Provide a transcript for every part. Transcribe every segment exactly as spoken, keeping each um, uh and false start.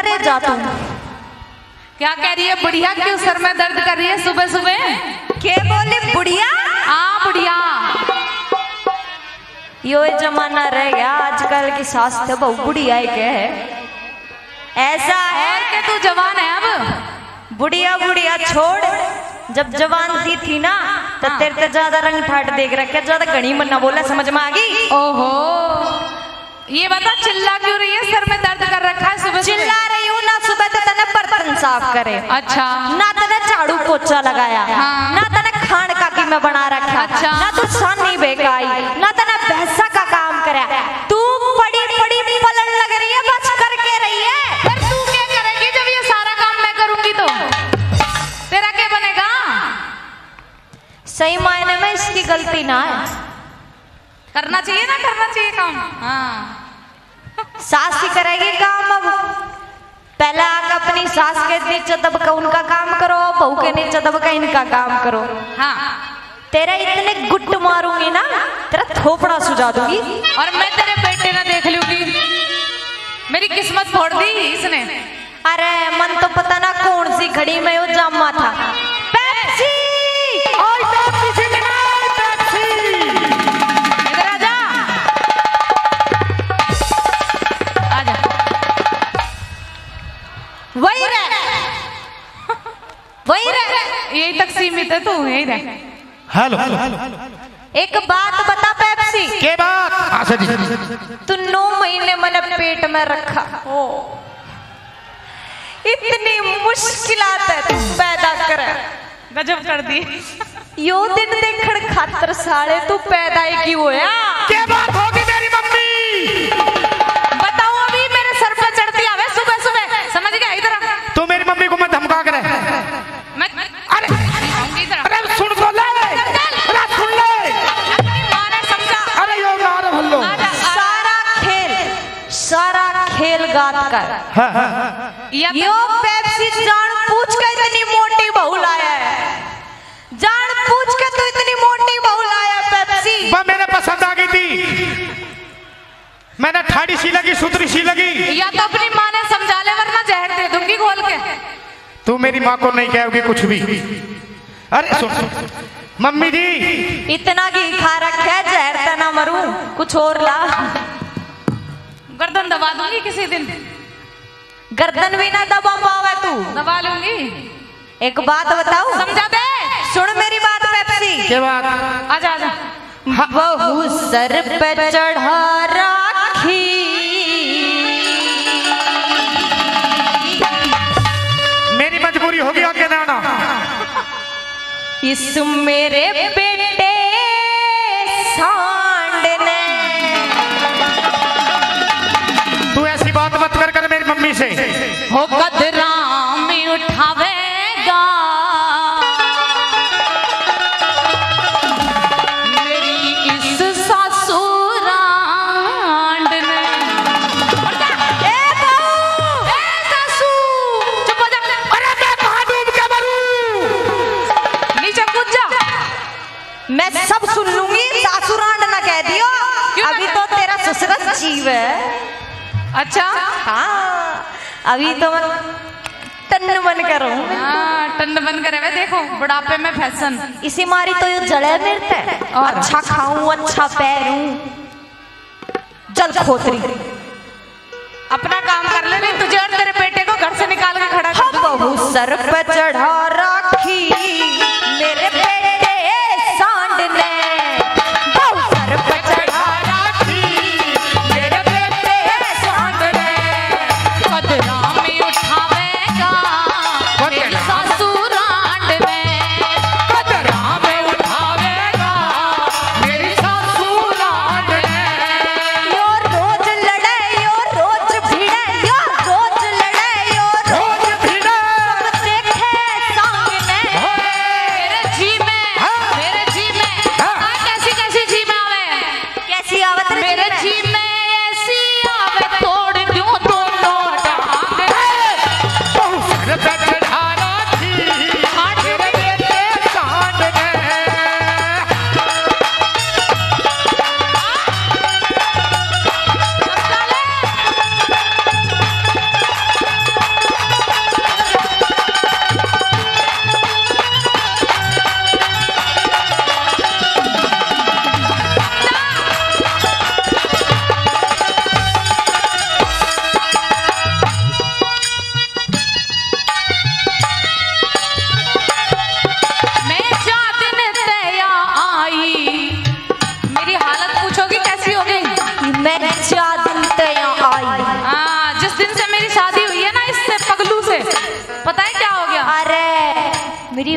मरे जा तू। क्या कह रही है बुढ़िया? क्यों सर में दर्द कर रही है सुबह सुबह? के बोले बुढ़िया? हाँ बुढ़िया। यो जमाना रह गया आजकल की सास तो बहुत बुढ़िया है के है ऐसा है कि तू जवान है अब। बुढ़िया बुढ़िया छोड़, जब जवान थी थी ना तो हाँ। तेरे तो ज्यादा रंग ठाट देख रखे, ज्यादा घनी मन्ना बोला, समझ में आ गई? ओहो ये बता चिल्ला क्यों रही है? सर में दर्द कर रखा है सुबह? चिल्ला रही हूँ ना, सुबह तो तने बर्तन साफ करे, अच्छा, ना तने झाड़ू पोछा लगाया, हाँ। ना तने खान का की में बना रखा, अच्छा। ना तू सानी बेकाई, ना तने भैंसा का काम करे, तू बड़ी बड़ी पलट लग रही है, बस करके रही है। पर तू क्या करेगी जब ये सारा काम मैं करूंगी तो? तेरा क्या बनेगा? सही मायने में इसकी गलती ना है, करना चाहिए ना, करना चाहिए काम। हाँ सास ही करेगी काम। अब पहले आकर अपनी सास के नीचे दबका उनका काम करो, बहू के नीचे दबका इनका काम करो। हाँ तेरे इतने गुट मारूंगी ना, तेरा थोपड़ा सुझा दूंगी। और मैं तेरे बेटे ना देख लूंगी। मेरी किस्मत फोड़ दी इसने। अरे मन तो पता ना कौन सी घड़ी में वो जामा था। पेप्सी! इधर आ जा, आ जा। वही रह, वही रह, यही तक सीमित है तू, यही रह। हेलो, एक बात बता पेप्सी, के बात? आशा जी, तू नौ महीने मैंने पेट में रखा, ओ इतनी मुश्किलात है तू पैदा करे, गजब कर दी। यो दिन देखण खातर साले तू पैदा ही क्यों होया? के बात होगी मेरी मम्मी? बताओ अभी मेरे सर पे चढ़ती आवे सुबह सुबह, समझ गया? इधर तू मेरी मम्मी को मत धमका करे। मैं अरे इधर अरे सुन तो ले, अरे सुन ले। अपनी माँ ने समझा। अरे यो यार भल्लो, सारा खेल सारा खेल गात कर। हाँ, हाँ। यो पेप्सी जान पूछ के इतनी मोटी बहू लाया है, जान पूछ के तू इतनी मोटी बहू लाया है पेप्सी। वह मेरे पसंद आ गई थी, मैंने ठाड़ी सी लगी, सुतरी सी लगी। या तो अपनी माँ ने समझा ले वरना जहर दे दूंगी घोल के। तू मेरी माँ को नहीं कहोगी कुछ भी। अरे सुन, सुन मम्मी जी, इतना घी खा रखा है जहर तो ना मरूं, कुछ और ला। गर्दन दबा दूंगी किसी दिन। गर्दन भी ना दबा पावे तू। दबा लूंगी। एक बात बताऊं, समझा दे। सुन मेरी बात पेप्सी। के बात? आजा आजा। बहू सर पे चढ़ा राखी, मेरी मजबूरी होगी आगे ना आना। इस मेरे बेटे सांड ने, तू ऐसी बात मत कर कर मेरी मम्मी से। हो कदरा में उठावेगा मेरी इस ससुरांड ने। ए बहू, ए ससु, चुप हो जा। अरे मैं कहाँ डूब के मरूं? नीचे कूद जा। मैं सब सुन लूंगी, सासुरांड ना कह दियो। क्यों अभी ना? तो तेरा ससुर जीव है। अच्छा हाँ, अभी तो मैं टन बन कर रहूं। हाँ, टन बन करे हुए देखो, बुढ़ापे में फैशन। इसी मारी तो ये जले मिलते है। और? अच्छा खाऊं, अच्छा पैरूं, जल खोतरी। अपना काम कर ले, नहीं तुझे और तेरे बेटे को घर से निकाल के खड़ा कर दूं। बहू सर पे चढ़ा राखी मेरे बेटे सांड ने, बहू सर पे चढ़ा राखी मेरे बेटे सांड ने, कदरा में उठावेगा मेरी ससुरांड ने। कदरा में उठावेगा मेरी ससुरांड ने। यो रोज लड़े, यो रोज भिड़े, यो रोज लड़े, यो रोज रोज भिड़े, देखे सांग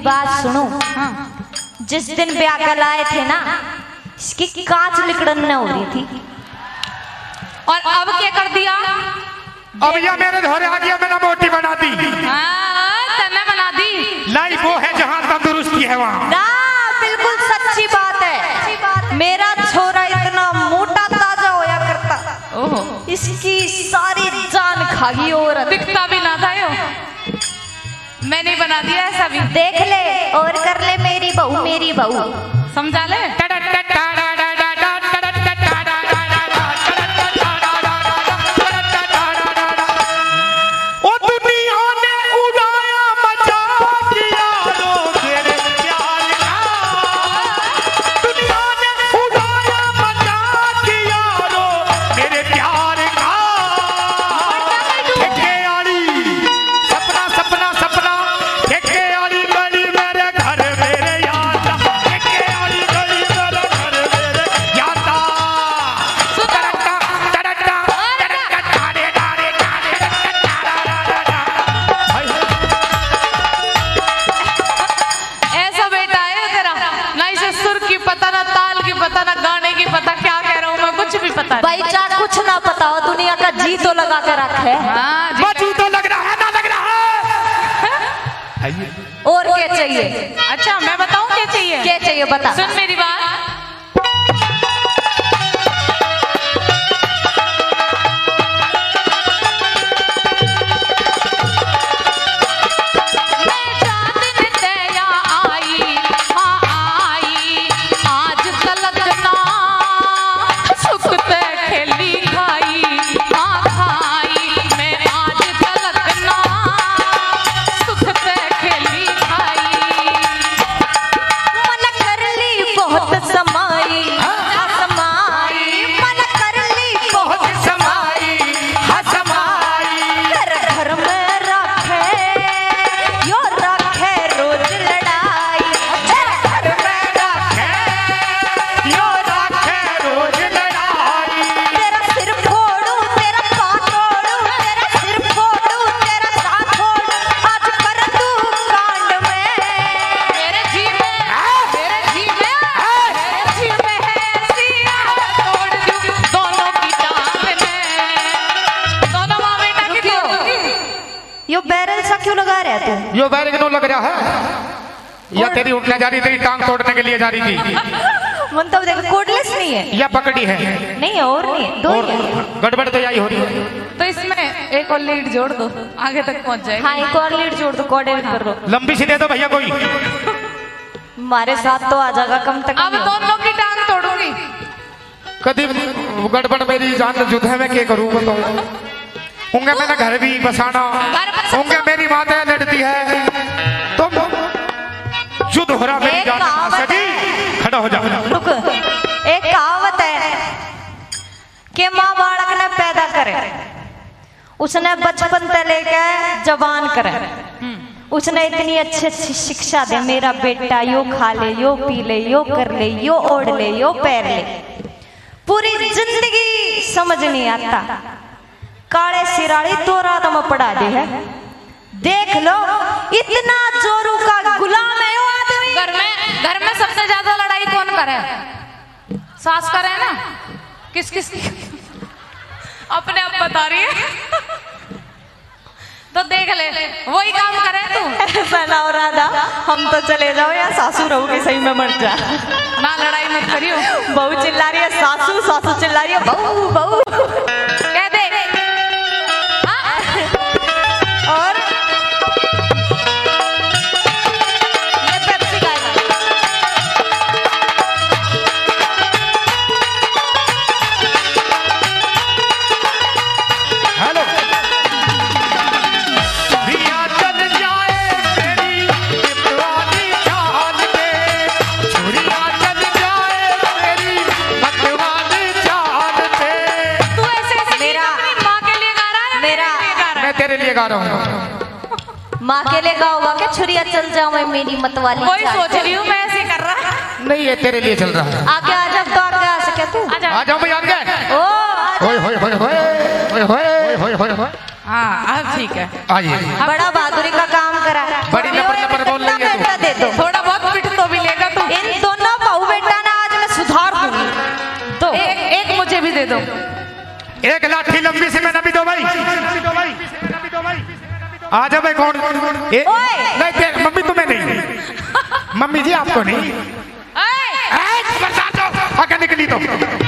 बात सुनो। हाँ। जिस दिन ब्याह कर लाए थे ना, इसकी कांच लिकड़न हो रही थी। और अब क्या कर दिया? अब यह मेरे घरे आ गया, मैंने मोटी बना दी। हाँ, तन्ने बना दी। लाई वो है जहाँ तंदुरुस्ती है वहाँ। ना, बिल्कुल सच्ची बात है। मेरा छोरा इतना मोटा ताजा होया करता, ओहो, इसकी सारी जान खागी औरत। दिखता भी ना था यो। मैंने बना दिया ऐसा भी। देख ले और कर ले, मेरी बहू मेरी बहू। समझा ले। भाई चार कुछ ना पता हो, दुनिया का जी तो लगा के रखे। हाँ, जी तो लग रहा है ना लग रहा है। और क्या चाहिए? अच्छा मैं बताऊं क्या चाहिए? क्या चाहिए बता। सुन मेरी बात। यो बैरिक नो लग रहा है या तेरी उठने जा रही, तेरी टांग तोड़ने के लिए जा रही थी। मतलब देखो कोडलेस नहीं है या पकड़ी है? नहीं और नहीं है, दो और ही है। गड़बड़ तो यही हो रही है। तो इसमें एक और लीड जोड़ दो, आगे तक पहुंच जाएगी। हाँ एक और लीड जोड़ दो, कोऑर्डिनेट कर दो। लंबी सी दे दो भैया कोई। हमारे साथ तो आ जाएगा कम तक। अब दोनों की टांग तोड़ूंगी। कभी गड़बड़ मेरी जान जुद्धे में क्या करूँ तो होंगे मेरा घर भी बसाना, होंगे मेरी माता लड़ती है, तुम युद्ध हो रहा मेरी जान। सजी खड़ा हो जाओ। रुक, एक कहावत है कि माँ बालक ने पैदा करे, उसने बचपन से लेकर जवान करे, उसने इतनी अच्छी अच्छी शिक्षा दे, मेरा बेटा यो खा ले, यो पी ले, यो कर ले, यो ओढ़ ले, यो पैर ले, पूरी जिंदगी समझ नहीं आता। काले सिराड़ी तो रात में पड़ा दे है। देख लो इतना जोरू का गुलाम है वो आदमी। घर में घर में सबसे ज्यादा लड़ाई कौन करे? सास करे ना। किस किस अपने आप बता रही है। तो देख ले वही काम करे तू। ऐसा ना हो राधा, हम तो चले जाओ या सासू रहोगे सही में मर जा। ना लड़ाई मत करियो। बहू चिल्ला रही है सासू, सासू चिल्ला रही है बहू बहू। कह दे। और ये पेप्सी गाएगा। हेलो दिया चल जाए तेरी दीवानी चांद पे, छुरिया चल जाए तेरी मतवानी चांद पे। तू ऐसे ऐसे मेरा माँ के लिए गा रहा है? मेरा मैं तेरे लिए गा रहा हूँ। माँ के लिए गाओगा क्या? छुरिया चल जाओ मैं मेरी मतवाली। वही सोच रही हूँ मैं ऐसे कर रहा। नहीं ये तेरे लिए चल रहा है। आगे आ जा, तो आगे आ सके तू। आजा। आ जाओ भैया आगे। ओ होए होए होए होए होए होए होए होए होए। हाँ अब ठीक है। आइए। बड़ा बहादुरी का काम करा। बड़ी नंबर नंबर बोल रही है तू। दे मुझे भी दे दो। एक लाठी लंबी सी मैंने भी दो भाई। आ जाओ भाई। कौन ए, नहीं ते, मम्मी तुम्हें नहीं, मम्मी जी आपको नहीं। आगे निकली तो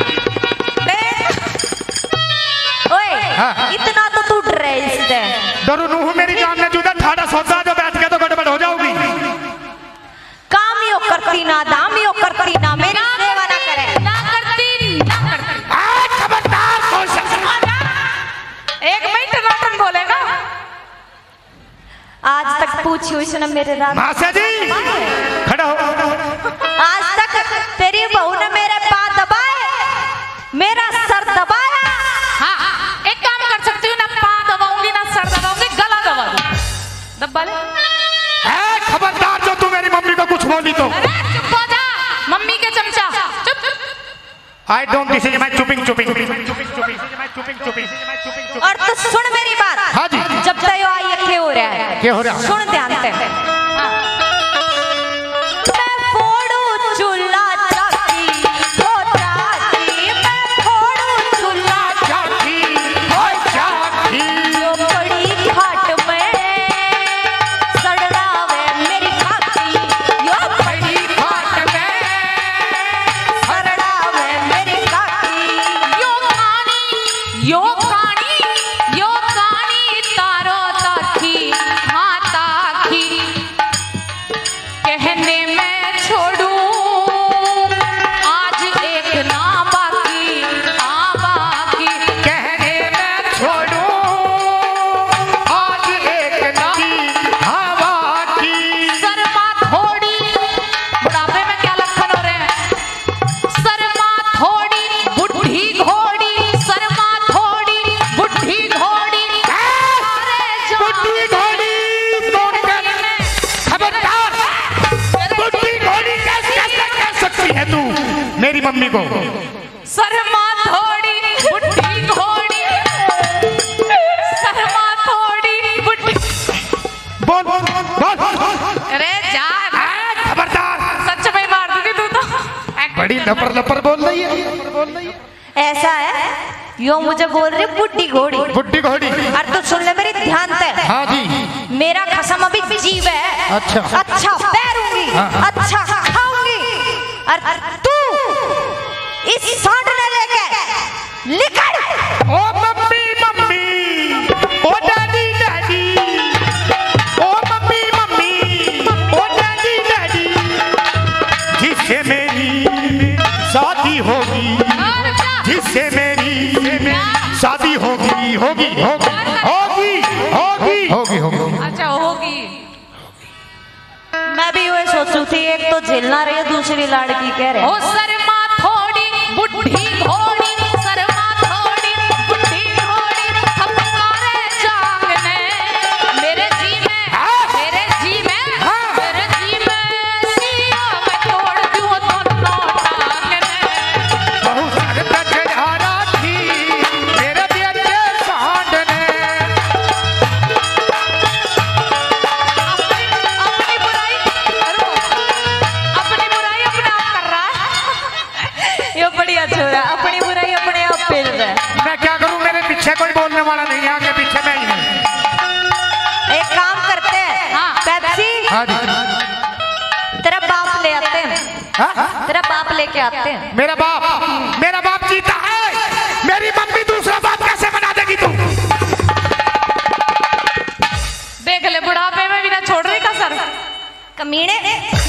ओए, हाँ। इतना तो तू डर रहे इससे। डरू नूह मेरी जान ने जुदा ठाड़ा सोचा जो बैठ के तो गड़बड़ हो जाओगी। काम यो करती ना दाम यो करती ना मेरी सेवा ना करे। ना करती ना करती। आज खबरदार कोशिश। एक मिनट नाटन बोलेगा। आज तक पूछी उसने मेरे रात मासा जी खड़ा हो। आज तक तेरी बहू ने मेरे पाँव दबाए, मेरा सर दबाया। हाँ, एक काम कर सकती हूँ, ना पाँव दबाऊंगी ना सर दबाऊंगी, गला दबा दूं। दबा ले। ए, खबरदार जो तू मेरी मम्मी को कुछ बोली तो। अरे चुप हो जा, मम्मी के चमचा। चुप। I don't this is my चुपिंग चुपिंग। और तो सुन मेरी बात। हाँ जी। जब तक यो आई क्या हो रहा है? क्या हो रहा है? सुन ध्यान से। मैं फोड़ू चूल्हा चाकी, हो चाकी, मैं फोड़ू चूल्हा चाकी, हो चाकी। यो बड़ी घाट में सड़ावे मेरी खाकी, यो बड़ी घाट में सड़ावे मेरी खाकी। यो कहानी, यो कहानी, यो कहानी तारो ताकी, हाँ ताकी। कहने में छोड़ूं आज एक ना बाकी, आ बाकी। कहने में छोड़ूं आज एक नाकी हवा की। शर्मा थोड़ी, बुढ़ापे में क्या लक्षण हो रहे हैं? शर्मा थोड़ी बुढ़ी घोड़ी, शर्मा थोड़ी बुढ़ी घोड़ी। अरे जो बुढ़ी घोड़ी कौन कर? खबरदार, बुढ़ी घोड़ी कैसे कैसे कह सकती है तू मेरी मम्मी को? शर्मा थोड़ी बुढ़ी घोड़ी, शर्मा थोड़ी बुढ़ी। बोल बोल बोल। अरे जा, खबरदार, सच में मार दूंगी तू तो। बड़ी लपर लपर बोल रही है। ऐसा है, यो मुझे बोल रही बुढ़ी घोड़ी। बुढ़ी घोड़ी। और तू सुन ले मेरी ध्यान से। हाँ जी। मेरा कसम अभी जीव है। अच्छा। अच्छा पैरूंगी, हाँ। अच्छा खाऊंगी। और तू इस सांड ने लेके निकल। ओ मम्मी मम्मी, ओ डैडी डैडी, ओ मम्मी मम्मी, ओ डैडी डैडी। जिससे मेरी शादी होगी, और जा। जिससे मेरी शादी होगी होगी होगी होगी होगी होगी होगी। अच्छा होगी। मैं भी वही सोचू थी, एक तो झेलना रही है, दूसरी लाड़की कह रहे। ओ शर्मा थोड़ी बुढ़ी घोड़ी, शर्मा थोड़ी बुढ़ी घोड़ी। हमारे जांग ने मेरे जी में, मेरे जी में, मेरे जी में सिया में तोड़ दूं तो नौटांग ने। बहुत सारे चढ़ा थी मेरे बेटे सांड ने। अपनी बुराई, अपनी बुराई अपने आप कर रहा है। ये बढ़िया छोरा, अपनी बुराई अपने आप पेल रहा है। मैं क्या करूं, मेरे पीछे कोई बोलने वाला नहीं है, आगे पीछे मैं ही हूं। एक काम करते हैं, हाँ। पेप्सी हाँ जी। तेरा बाप ले आते हैं। हाँ? तेरा बाप लेके आते हैं। मेरा बाप, मेरा बाप जीता है। मेरी मम्मी दूसरा बाप कैसे बना देगी तू? देख ले, बुढ़ापे में भी ना छोड़ रही का सर। कमीने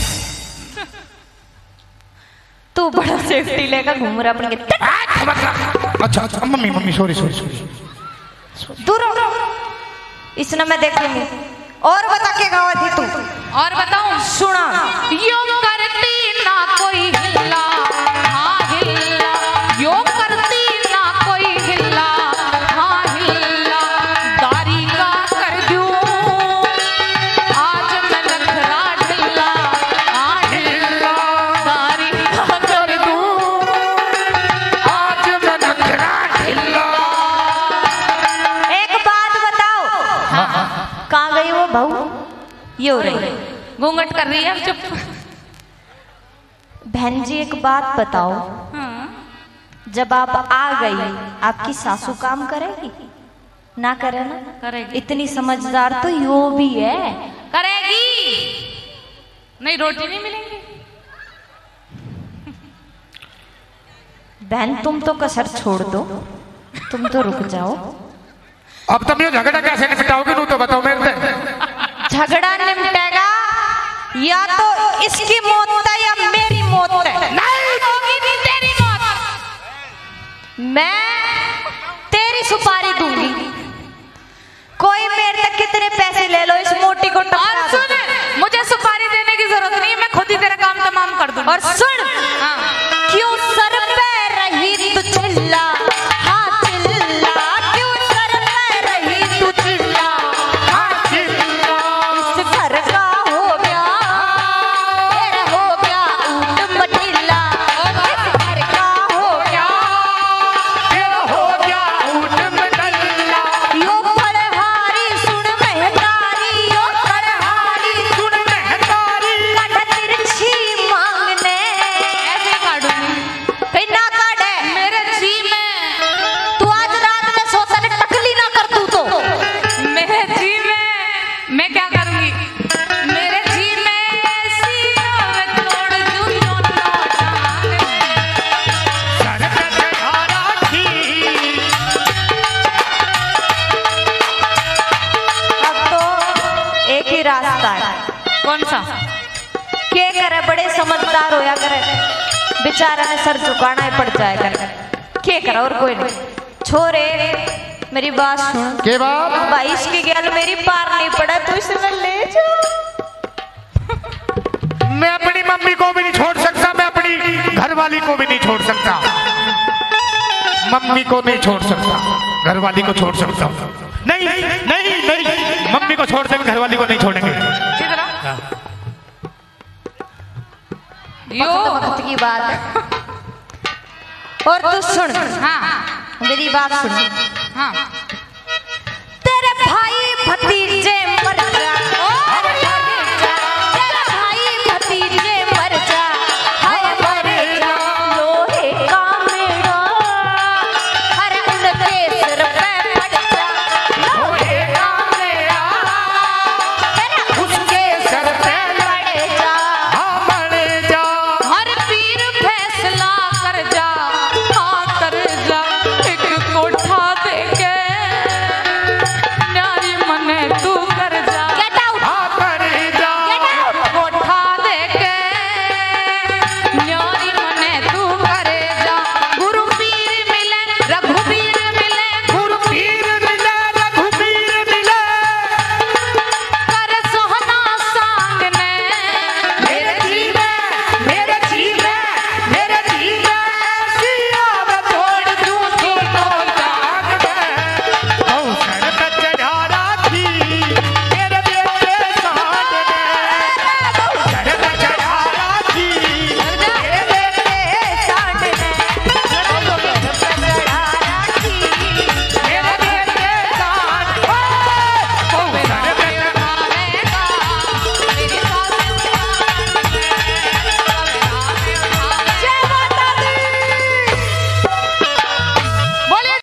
तू बड़ा सेफ्टी लेकर घूम रहा अपने। अच्छा अच्छा, mummy mummy sorry sorry sorry. दूर हो, इसने मैं देख लूंगी। और बता के गावा थी तू? और बताऊं? सुना। यो करती ना कोई हिल्ला, हाँ हिल्ला। यो करती ना कोई हिल्ला, हाँ हिल्ला। दारी का कर दूं आज मैं नखरा ढिल्ला, हाँ ढिल्ला। दारी का कर दूं आज मैं नखरा ढिल्ला। एक बात बताओ, कहाँ गई वो बहू? ये हो रही घूंघट कर रही है, चुप। बहन जी एक बात बताओ, हाँ। जब आप आ गई आपकी सासू काम करेगी ना? करे ना? करेगी। इतनी समझदार तो यो भी है। करेगी। नहीं रोटी नहीं मिलेगी। बहन तुम तो कसर छोड़ दो, तुम तो रुक जाओ। अब तुम ये झगड़ा कैसे निपटाओगे? नू तो बताओ मेरे से। झगड़ा निपटेगा या तो इसकी मौत है या मेरी मौत है। नहीं होगी नहीं तेरी मौत। मैं तेरी सुपारी दूंगी। कोई मेरे तक कितने पैसे ले लो, इस मोटी को टपका दो। सुन, मुझे सुपारी देने की जरूरत नहीं है, मैं खुद ही तेरा काम तमाम कर दूंगी। और सुन, हाँ। क्यों सर पे रही तू चिल्ला, हाँ चिल्ला, क्यों सर पे रही तू चिल्ला, हाँ चिल्ला। इस घर का हो गया, तेरा हो गया ऊट मटिल्ला। इस घर का हो गया, तेरा हो गया ऊट मटिल्ला। यो फड़हारी सुन महतारी, यो फड़हारी सुन महतारी, काट तिरछी मांगने। ऐसे काटूंगी। कहीं ना काटे मेरे जी में, तू आज रात में सोता ने टकली ना कर तू तो। मेरे जी में मैं क्या करूंगी? मेरे जी में सीनों में तोड़ दूं दोनों टांग। सर पे चढ़ा राखी। अब तो एक ही रास्ता है। कौन सा? के करे बड़े समझदार होया करे, बेचारा ने सर झुकाना ही पड़ जाए करे। के करे और कोई नहीं। छोरे मेरी बात सुन, के बाप भाई इसकी गैल मेरी पार नहीं पड़ा, तू इसे मैं ले जा। मैं अपनी मम्मी को भी नहीं छोड़ सकता, मैं अपनी घरवाली को भी नहीं छोड़ सकता। मम्मी को नहीं छोड़ सकता, घरवाली को छोड़ सकता हूँ। नहीं नहीं नहीं, मम्मी को छोड़ देंगे, घरवाली को नहीं छोड़ेंगे। किधर? यो वक्त वक्त की बात है। और तू सुन, हाँ मेरी बात सुन। हाँ। तेरे भाई भतीजे